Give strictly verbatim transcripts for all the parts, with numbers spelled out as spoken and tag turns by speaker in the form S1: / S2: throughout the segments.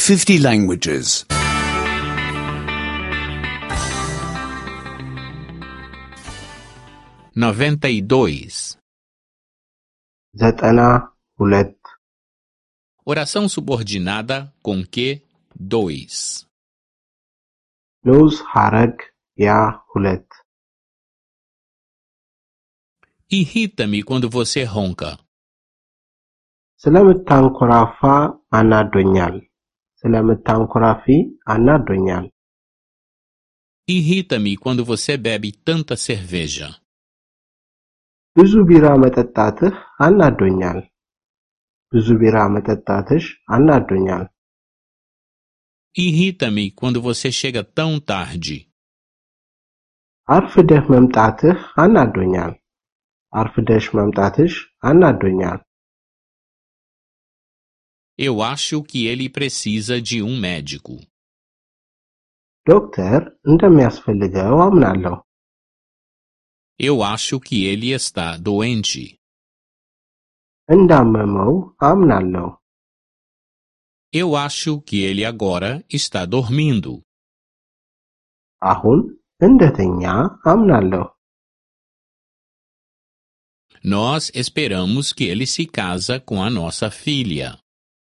S1: fifty languages.
S2: noventa e dois.
S3: ዘጠና ሁለት
S2: Oração subordinada com que dois.
S3: ንዑስ ሐረግ ያ ሁለት
S2: Irrita-me quando você ronca.
S3: ስለምታንኮራፋ አናዶኛል ስለምታንኮራፊ አናዶኛል
S2: Irrita-me quando você bebe tanta cerveja.
S3: ብዙ ቢራ መጠጣትህ አናዶኛል ብዙ ቢራ መጠጣትሽ አናዶኛል
S2: Irrita-me quando você chega tão tarde.
S3: አርፍደህ መምጣትህ አናዶኛል አርፍደሽ መምጣትሽ አናዶኛል
S2: Eu acho que ele precisa de um médico.
S3: ዶክተር እንደሚያስፈልገው አምናለሁ
S2: Eu acho que ele está doente.
S3: እንዳመመው አምናለሁ
S2: Eu acho que ele agora está dormindo.
S3: አሁን እንደተኛ አምናለሁ
S2: Nós esperamos que ele se casa com a nossa filha.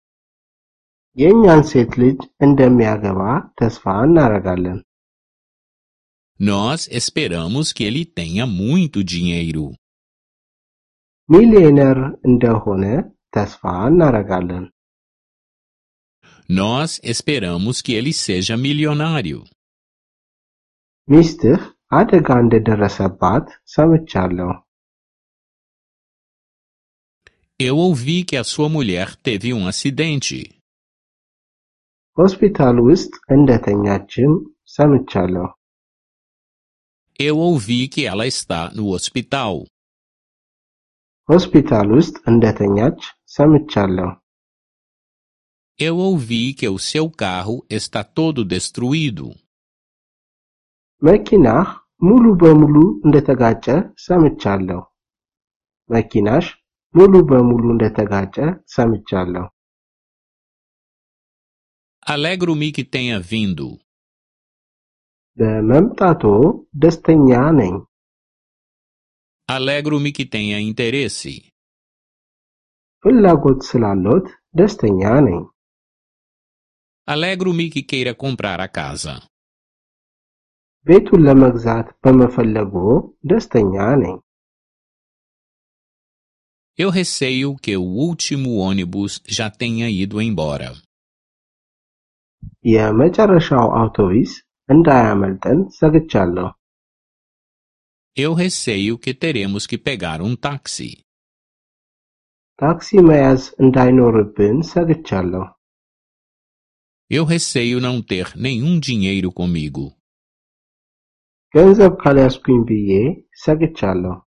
S3: የእኛን ሴት ልጅ እንደሚያገባ ተስፋ እናደርጋለን
S2: Nós esperamos que ele tenha muito dinheiro.
S3: ሚሊዮነር እንደሆነ ተስፋ እናደርጋለን
S2: Nós esperamos que ele seja milionário.
S3: ሚስትህ አደጋ እንደደረሰባት ሰምቻለሁ
S2: Eu ouvi que a sua mulher teve um acidente.
S3: ሆስፒታል ውስጥ እንደተኛችም ሰምቻለሁ
S2: Eu ouvi que ela está no hospital.
S3: ሆስፒታል ውስጥ እንደተኛች ሰምቻለሁ
S2: Eu ouvi que o seu carro está todo destruído.
S3: መኪናህ ሙሉ በሙሉ እንደተጋጨ ሰምቻለሁ መኪናሽ ሙሉ በሙሉ እንደተጋጨ ሰምቻለሁ
S2: Alegro-me que tenha vindo.
S3: በመምጣቶ ደስተኛ ነኝ
S2: Alegro-me que tenha interesse.
S3: ፍላጎት ስላሎት ደስተኛ ነኝ
S2: Alegro-me que queira comprar a casa.
S3: ቤቱን ለመግዛት በመፈለጎ ደስተኛ ነኝ
S2: Eu receio que o último ônibus já tenha ido embora.
S3: የመጨረሻው አውቶቡስ እንዳያመልጠን ሰግቻለሁ
S2: Eu receio que teremos que pegar um táxi.
S3: ታክሲ መያዝ እንዳይኖርብን ሰግቻለሁ
S2: Eu receio não ter nenhum dinheiro comigo.
S3: ገንዘብ ካልያዝኩኝ ብዬ ሰግቻለሁ